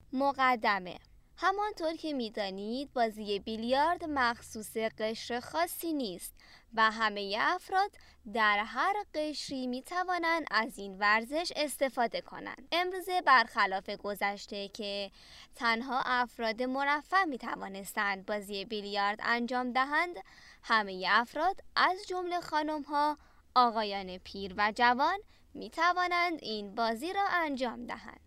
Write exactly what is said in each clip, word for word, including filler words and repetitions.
مقدمه. همانطور که می‌دانید بازی بیلیارد مخصوص قشر خاصی نیست و همه افراد در هر قشری می‌توانند از این ورزش استفاده کنند. امروزه برخلاف گذشته که تنها افراد مرفه می‌توانستند بازی بیلیارد انجام دهند، همه افراد از جمله خانم‌ها، آقایان پیر و جوان می‌توانند این بازی را انجام دهند.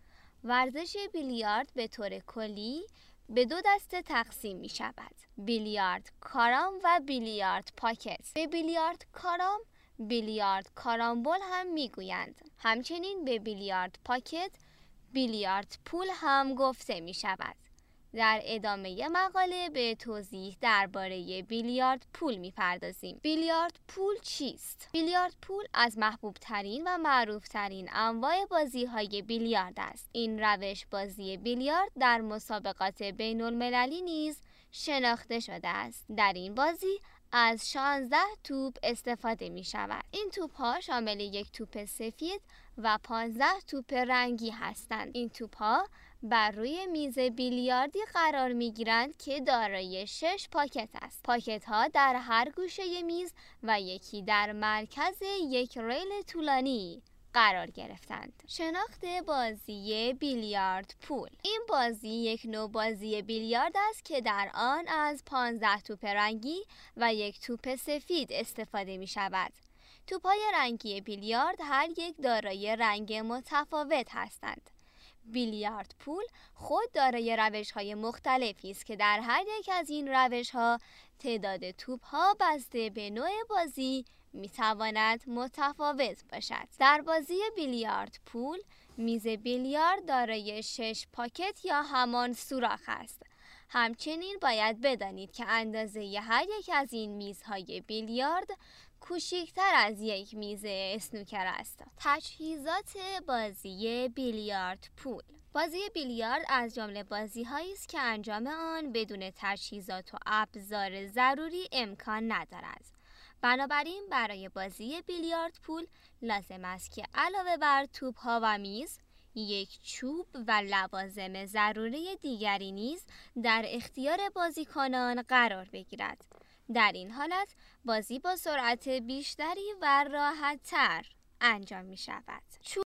ورزش بیلیارد به طور کلی به دو دسته تقسیم می شود: بیلیارد کارام و بیلیارد پاکت. به بیلیارد کارام بیلیارد کارامبول هم می گویند. همچنین به بیلیارد پاکت بیلیارد پول هم گفته می شود. در ادامه مقاله به توضیح درباره بیلیارد پول می‌پردازیم. بیلیارد پول چیست؟ بیلیارد پول از محبوب ترین و معروف ترین انواع بازی‌های بیلیارد است. این روش بازی بیلیارد در مسابقات بین‌المللی نیز شناخته شده است. در این بازی از شانزده توپ استفاده می شود. این توپ ها شامل یک توپ سفید و پانزده توپ رنگی هستند. این توپ ها بر روی میز بیلیاردی قرار می گیرند که دارای شش پاکت است. پاکت ها در هر گوشه میز و یکی در مرکز یک ریل طولانی قرار گرفتند. شناخت بازی بیلیارد پول. این بازی یک نوع بازی بیلیارد است که در آن از پانزده توپ رنگی و یک توپ سفید استفاده می شود. توپ‌های رنگی بیلیارد هر یک دارای رنگ متفاوت هستند. بیلیارد پول خود دارای روش‌های مختلفی است که در هر یک از این روش‌ها تعداد توپ‌ها بسته به نوع بازی می‌تواند متفاوت باشد. در بازی بیلیارد پول میز بیلیارد دارای شش پاکت یا همان سوراخ است. همچنین باید بدانید که اندازه هر یک از این میزهای بیلیارد کوچکتر از یک میز اسنوکر است. تجهیزات بازی بیلیارد پول. بازی بیلیارد از جمله بازی‌هایی است که انجام آن بدون تجهیزات و ابزار ضروری امکان ندارد. بنابراین برای بازی بیلیارد پول لازم است که علاوه بر توپ‌ها و میز، یک چوب و لوازم ضروری دیگری نیز در اختیار بازیکنان قرار بگیرد. در این حالت بازی با سرعت بیشتری و راحت‌تر انجام می شود.